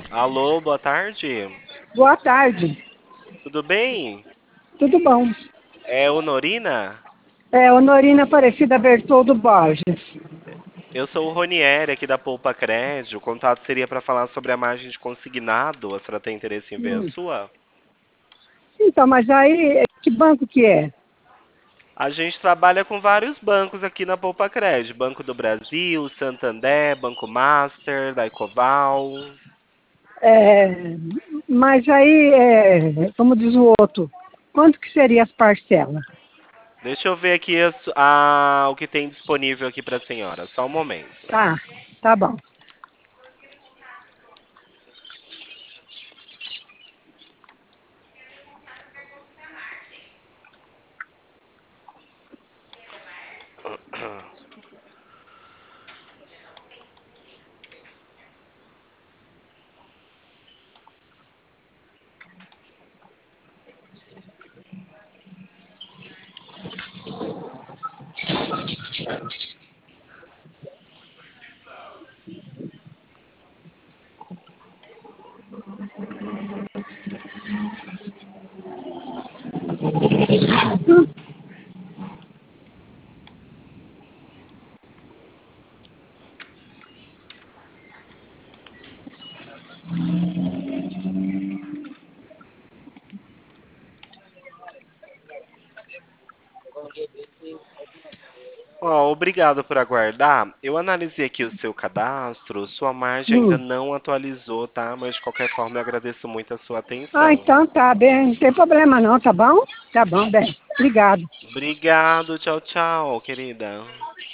Alô, boa tarde. Boa tarde. Tudo bem? Tudo bom? É Honorina? É Honorina Aparecida Bertoldo Borges. Eu sou o Ronieri aqui da Poupa Crédito. O contato seria para falar sobre a margem de consignado. A senhora tem interesse em ver a Hum. sua? Então, mas aí, que banco que é? A gente trabalha com vários bancos aqui na Poupa Crédito. Banco do Brasil, Santander, Banco Master, da Ecoval. É, mas aí, como diz o outro, quanto que seria as parcelas? Deixa eu ver aqui o que tem disponível aqui para a senhora. Só um momento. Tá, tá bom. Ó, obrigado por aguardar. Eu analisei aqui o seu cadastro, sua margem ainda Hum. não atualizou, tá? Mas de qualquer forma eu agradeço muito a sua Ah, atenção. então tá bem, não tem problema não, tá bom? Tá bom, bem. Obrigado. Obrigado, tchau, tchau, querida.